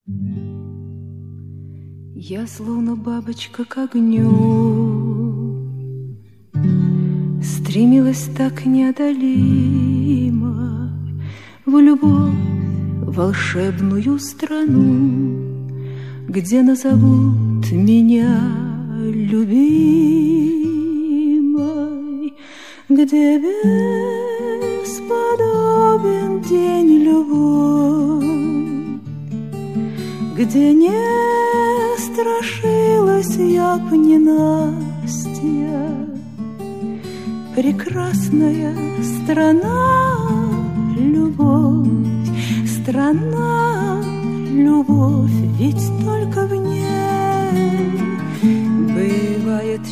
Я словно бабочка к огню стремилась так неодолимо в любовь, волшебную страну, где назовут меня любимой, где бесподобен день любовь, где не страшилась я б ненастья. Прекрасная страна, любовь, страна, любовь, ведь только в ней бывает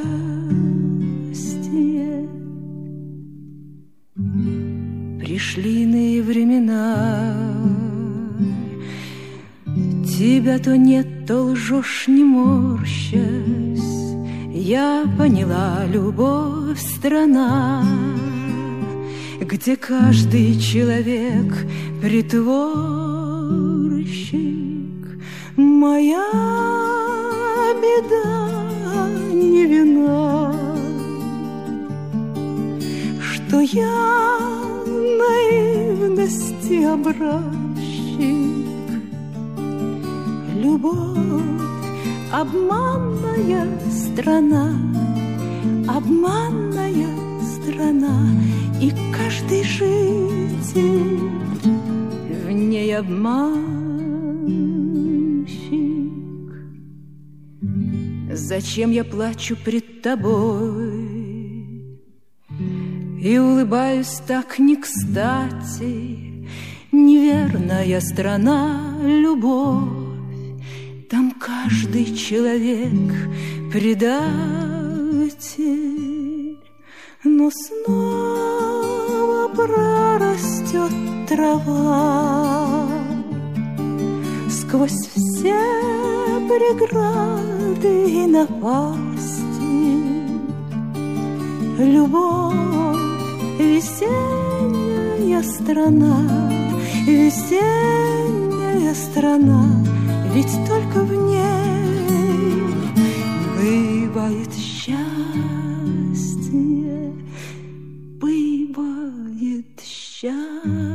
счастье. Пришли иные времена, тебя то нет, то лжешь, не морщась. Я поняла, любовь — страна, где каждый человек притворщик. Моя беда не вина, что я наивности образчик. Любовь — обманная страна, обманная страна, и каждый житель в ней обманщик. Зачем я плачу пред тобой и улыбаюсь так не кстати? Неверная страна, любовь, там каждый человек предатель. Но снова прорастет трава сквозь все преграды и напасти. Любовь — весенняя страна, весенняя страна, ведь только в ней бывает счастье, бывает счастье.